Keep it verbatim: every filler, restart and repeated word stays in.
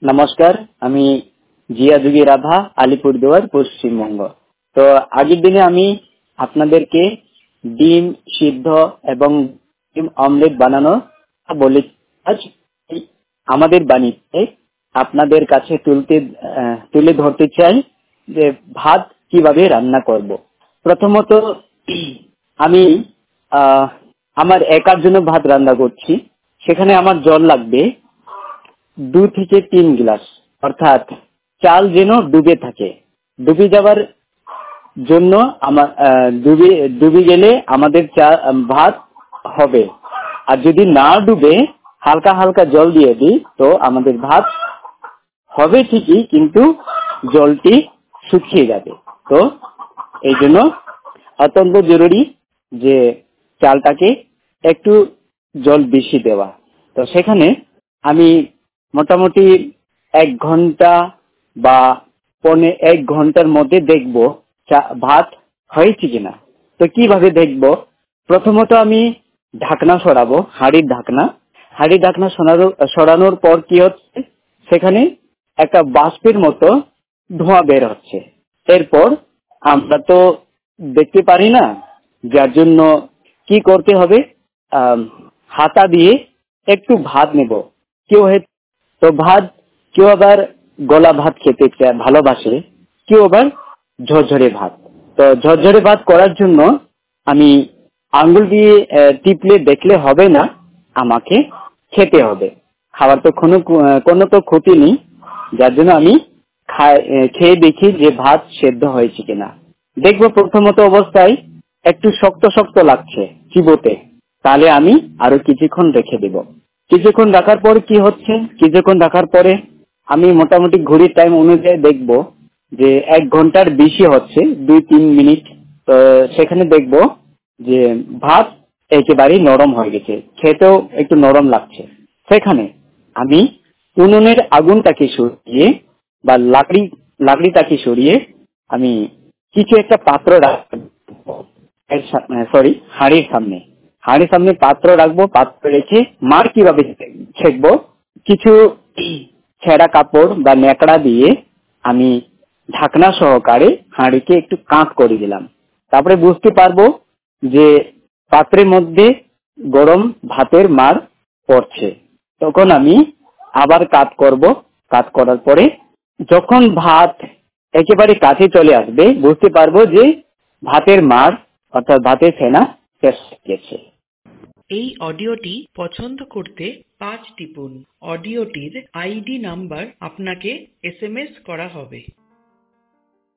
নমস্কার, আমি জিয়া যুগী রাভা, আলিপুরদুয়ার, পশ্চিমবঙ্গ। তো আগের দিনে আমি আপনাদেরকে ডিম সিদ্ধ এবং ডিম অমলেট বানানো বলে আজ আমাদের বাণীতে আপনাদের কাছে তুলতে আহ, তুলে ধরতে চাই যে ভাত কিভাবে রান্না করব। প্রথমত আমি আহ, আমার একার জন্য ভাত রান্না করছি। সেখানে আমার জল লাগবে দু থেকে তিন গ্লাস, অর্থাৎ চাল যেন ডুবে থাকে। ডুবে যাবার জন্য আমার আহ, ডুবে ডুবে গেলে আমাদের চা ভাত হবে। আর যদি না ডুবে হালকা হালকা জল দিয়ে দিই তো আমাদের ভাত হবে ঠিকই, কিন্তু জলটি শুকিয়ে যাবে। তো এই জন্য অত্যন্ত জরুরি যে চালটাকে একটু জল বেশি দেওয়া। তো সেখানে আমি মোটামুটি এক ঘন্টা বা পৌনে এক ঘন্টার মধ্যে দেখব ভাত হয়েছে কিনা। তো কিভাবে দেখব? প্রথমত আমি ঢাকনা সরাবো, হাঁড়ির ঢাকনা। হাঁড়ির ঢাকনা সরানো সরানোর পর কি হচ্ছে, সেখানে একটা বাষ্পের মতো ধোঁয়া বের হচ্ছে। এরপর আমরা তো দেখতে পারি না, যার জন্য কি করতে হবে, আহ হাতা দিয়ে একটু ভাত নেব। কেউ তো ভাত, কেউ আবার গলা ভাত খেতে চায়, ভালোবাসে, কেউ আবার ঝরঝরে ভাত। তো ঝরঝরে ভাত করার জন্য আমি আঙ্গুল দিয়ে আহ, টিপলে দেখলে হবে না, আমাকে খেতে হবে। খাবার তো কোনো কোনো তো ক্ষতি নেই, যার জন্য আমি খাই- আহ, খেয়ে দেখি যে ভাত সেদ্ধ হয়েছে কিনা। দেখবো প্রথমত অবস্থায় একটু শক্ত শক্ত লাগছে চিবোতে, তাহলে আমি আরো কিছুক্ষণ রেখে দেব। কিছুক্ষণ রাখার পর কি হচ্ছে, কিছুক্ষণ রাখার পরে আমি মোটামুটি ঘড়ির টাইম অনুযায়ী দেখব যে এক ঘন্টার বেশি হচ্ছে, দুই তিন মিনিট। তো সেখানে দেখব যে ভাত একেবারেই নরম হয়ে গেছে, খেতেও একটু নরম লাগছে। সেখানে আমি উনুনের আগুনটাকে সরিয়ে বা লাকড়ি লাকড়িটাকে সরিয়ে আমি কিছু একটা পাত্র রাখবো, সরি হাঁড়ির সামনে। হাঁড়ির সামনে পাত্র রাখবো, পাত্র রেখে মার কিভাবে ছেঁকবো, কিছু ছেঁড়া কাপড় বা ন্যাকড়া দিয়ে আমি ঢাকনা সহকারে হাঁড়িকে একটু কাঁচ করে দিলাম। তারপরে বুঝতে পারবো যে পাত্রের মধ্যে গরম ভাতের মার পড়ছে। তখন আমি আবার কাত করব। কাত করার পরে যখন ভাত একেবারে কাছে চলে আসবে, বুঝতে পারবো যে ভাতের মার অর্থাৎ ভাতের ফেনা শেষ হয়ে গেছে। এই অডিওটি পছন্দ করতে পাঁচ টিপুন। অডিওটির আইডি নাম্বার আপনাকে এস এম এস করা হবে।